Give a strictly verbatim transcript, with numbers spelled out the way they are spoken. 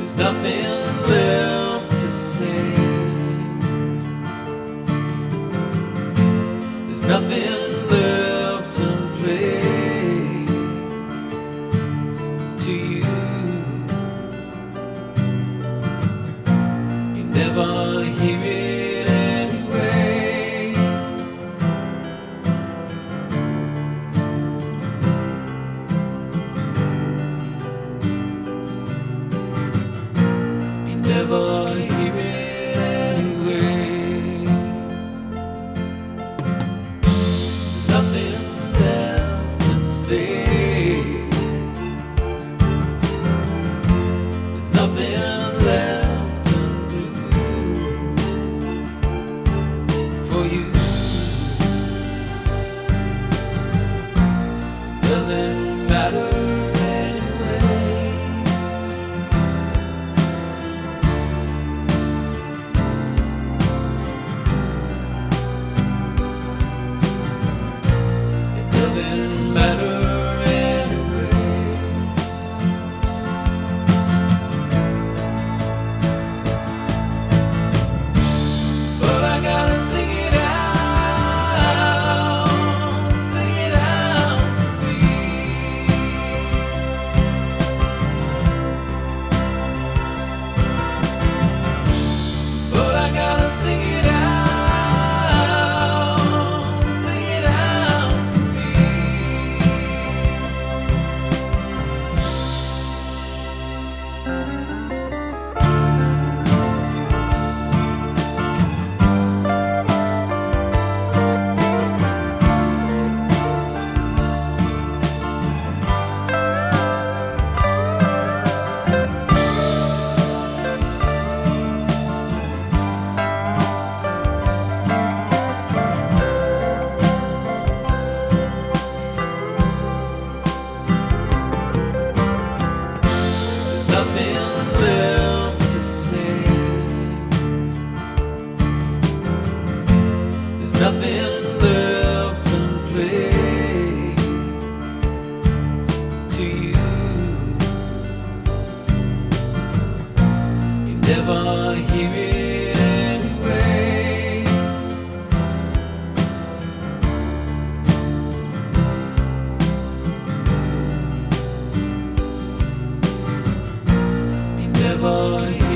nothing left to say. There's nothing left to play to you. You never hear it anyway. You never hear it anyway. There's nothing left to say. There's nothing left to do for you. Doesn't matter anyway. It doesn't matter anyway. But I gotta sing it out, sing it out for me. But I gotta sing it out, sing it out for me. There's nothing left to say. There's nothing left to play to you. You never hear it anyway. You never